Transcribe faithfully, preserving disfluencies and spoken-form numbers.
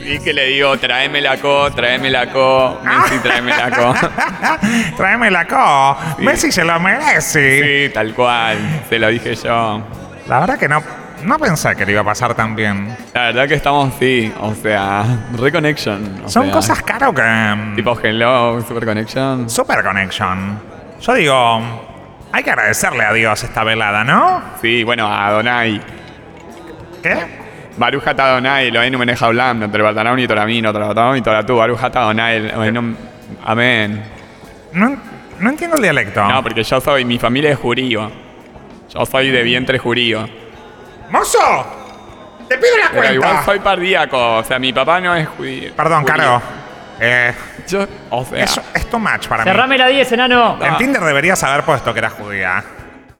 Y que le digo, tráeme la co, tráeme la co, Messi, tráeme la co. Tráeme la co. Sí. Messi se lo merece. Sí, tal cual, se lo dije yo. La verdad que no, no pensé que le iba a pasar tan bien. La verdad que estamos, sí, o sea, reconnection. O Son sea, cosas caro que... tipo hello, super connection. Super connection. Yo digo, hay que agradecerle a Dios esta velada, ¿no? Sí, bueno, a Adonai. ¿Qué? Baruch atah Adonai, Eloheinu melech haolam, noterbatanaun y toramino, torabatanaun y toratu, Baruch atah Adonai, Eloheinu... Amén. No, no entiendo el dialecto. No, porque yo soy, mi familia es judío. Yo soy de vientre judío. ¡Mozo! ¡Te pido la Pero cuenta! igual soy pardíaco, o sea, mi papá no es judío. Perdón, judío. Caro. Eh, Yo, o sea... eso es too much para mí. Cerrame la diez, enano. En Tinder deberías haber puesto que era judía.